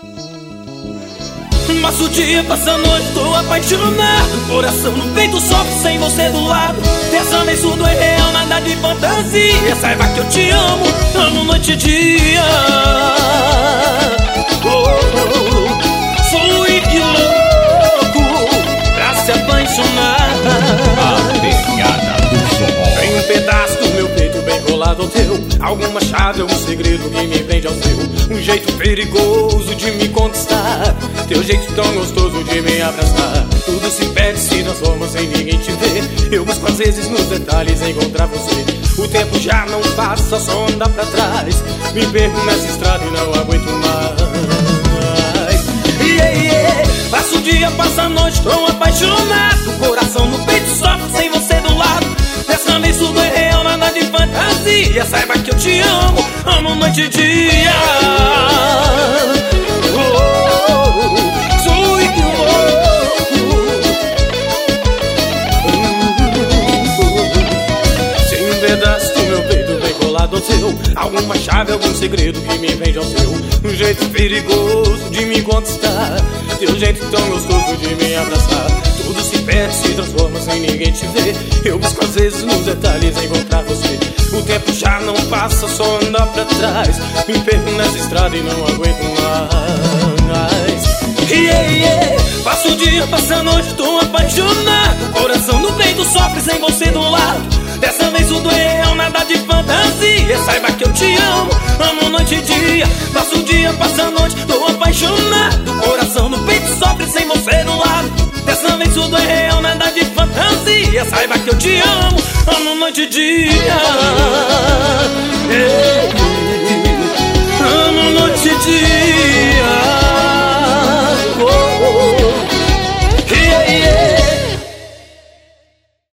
Passo o dia, passo a noite, tô apaixonado. Coração no peito sofre sem você do lado. Dessa vez tudo é real, nada de fantasia. Saiba que eu te amo, amo noite e dia. Sou que louco pra se apaixonar. A pegada do forró. Tem um pedaço do meu peito bem colado ao teu. Alguma chave, algum segredo que me prende ao seu. Um jeito perigoso de me conquistar. Teu jeito tão gostoso de me abraçar. Tudo se perde, se transforma sem ninguém te ver. Eu busco às vezes nos detalhes encontrar você. O tempo já não passa, só anda pra trás. Me perco nessa estrada e não aguento mais. Passo o dia, passo a noite, tô apaixonado. Coração no peito sofre sem você do lado. Dessa vez tudo é real, nada de fantasia. Saiba que eu te amo, amo noite e dia. Sou que louco. Tem um pedaço do meu peito bem colado ao seu. Alguma chave, algum segredo que me prende ao seu. Um jeito perigoso de me conquistar. Teu jeito tão gostoso de me abraçar. Tudo se perde, se transforma sem ninguém te ver. Eu busco às vezes nos detalhes encontrar você. O tempo já não passa, só anda pra trás. Me perco nessa estrada e não aguento mais. Passo o dia, passo a noite, tô apaixonado. Coração no peito sofre sem você do lado. Dessa vez tudo é real, nada de fantasia. Saiba que eu te amo, amo noite e dia. Passo o dia, passo a noite, tô apaixonado. Coração no peito sofre sem você do lado. Dessa vez tudo é real, nada de fantasia. Saiba que eu te amo, amo noite e dia.